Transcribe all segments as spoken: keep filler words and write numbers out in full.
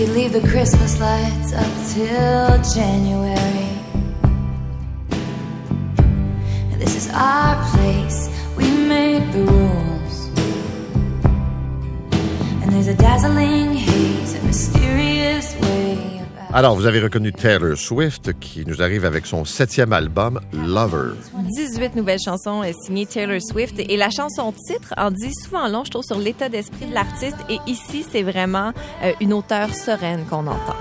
could leave the Christmas lights up till January. This is our place, we make the rules. And there's a dazzling haze, a mysterious way. Alors, vous avez reconnu Taylor Swift qui nous arrive avec son septième album, Lover. dix-huit nouvelles chansons signées Taylor Swift. Et la chanson titre en dit souvent long, je trouve, sur l'état d'esprit de l'artiste. Et ici, c'est vraiment euh, une auteure sereine qu'on entend.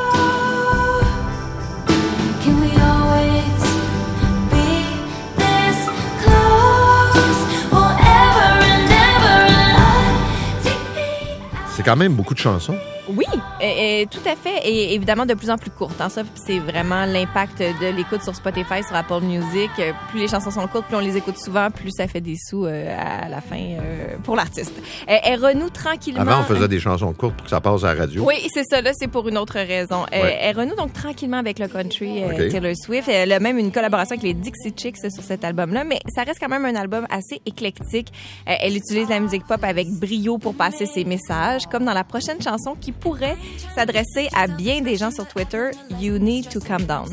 C'est quand même beaucoup de chansons. Oui, et, et, tout à fait. Et évidemment, de plus en plus courtes. Hein. Ça, c'est vraiment l'impact de l'écoute sur Spotify, sur Apple Music. Plus les chansons sont courtes, plus on les écoute souvent, plus ça fait des sous euh, à la fin euh, pour l'artiste. Elle, elle renoue tranquillement... Avant, on faisait des chansons courtes pour que ça passe à la radio. Oui, c'est ça. Là, c'est pour une autre raison. Ouais. Elle, elle renoue donc tranquillement avec le country, euh, okay. Taylor Swift. Elle a même une collaboration avec les Dixie Chicks sur cet album-là. Mais ça reste quand même un album assez éclectique. Euh, elle utilise la musique pop avec brio pour passer ses messages, comme dans la prochaine chanson qui pourrait s'adresser à bien des gens sur Twitter, You Need to Calm Down.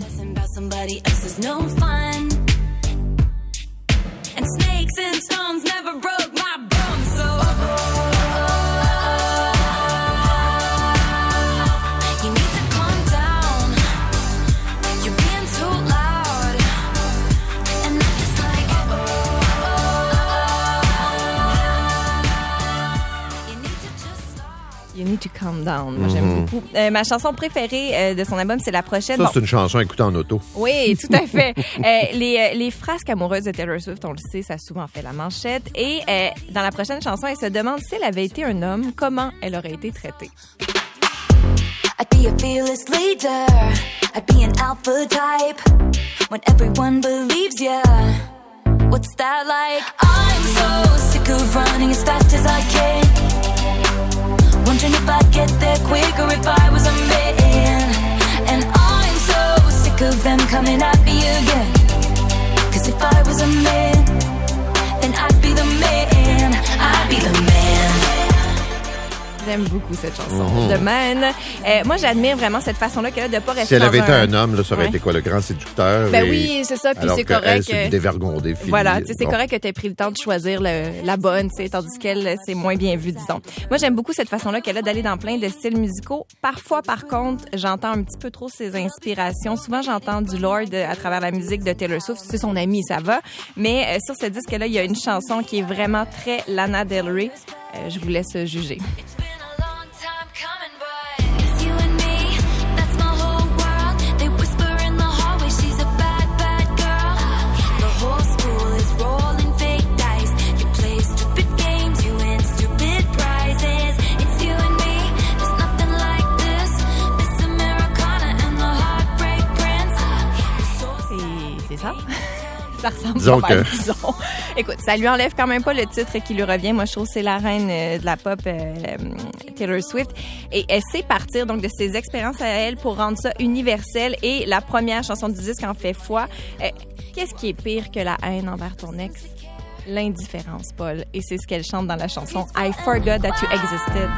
You Need to Calm Down. Moi, j'aime mm-hmm. beaucoup. Euh, ma chanson préférée euh, de son album, c'est la prochaine. Ça, bon. c'est une chanson à écouter en auto. Oui, tout à fait. euh, les, les frasques amoureuses de Taylor Swift, on le sait, ça a souvent fait la manchette. Et euh, dans la prochaine chanson, elle se demande si elle avait été un homme, comment elle aurait été traitée. I'd be a fearless leader. I'd be an alpha type. When everyone believes ya. What's that like? I'm so sick of running as fast as I can. Wondering if I'd get there quicker if I was a man. And I'm so sick of them coming at me again. Cause if I was a man, then I'd be the man. I'd be the man. J'aime beaucoup cette chanson. Mm-hmm. The Man. Euh, moi, j'admire vraiment cette façon-là qu'elle a de ne pas rester. Si elle avait dans été un... un homme, là, ça aurait ouais. été quoi, le grand séducteur? Ben et... oui, c'est ça. Puis alors c'est que correct. Elle, c'est une dévergondée fille. Voilà, tu sais, c'est bon. correct que tu aies pris le temps de choisir le, la bonne, tu sais, tandis qu'elle, c'est moins bien vu, disons. Moi, j'aime beaucoup cette façon-là qu'elle a d'aller dans plein de styles musicaux. Parfois, par contre, j'entends un petit peu trop ses inspirations. Souvent, j'entends du Lord à travers la musique de Taylor Swift. C'est son ami, ça va. Mais euh, sur ce disque-là, il y a une chanson qui est vraiment très Lana Del Rey. Euh, je vous laisse juger. Ça ressemble disons pas que... mal, disons. Écoute, ça lui enlève quand même pas le titre qui lui revient. Moi, je trouve que c'est la reine de la pop, euh, Taylor Swift. Et elle sait partir donc de ses expériences à elle pour rendre ça universel. Et la première chanson du disque en fait foi. Euh, qu'est-ce qui est pire que la haine envers ton ex? L'indifférence, Paul. Et c'est ce qu'elle chante dans la chanson I Forgot That You Existed.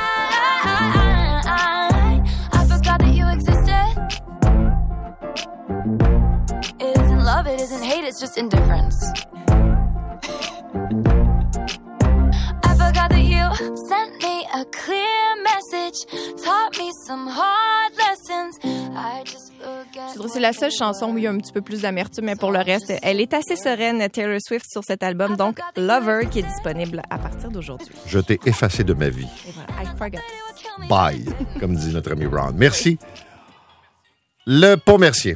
I, I forgot that you existed. It isn't love, it isn't hate, it's just indifference. I forgot that you sent me a clear message, taught me some hard lessons. I just forget. C'est la seule chanson où il y a un petit peu plus d'amertume, mais pour le reste, elle est assez sereine, Taylor Swift, sur cet album. Donc, Lover, qui est disponible à partir d'aujourd'hui. Je t'ai effacé de ma vie. Et voilà, I forgot. Bye, comme dit notre ami Ron. Merci. Le Pont Mercier.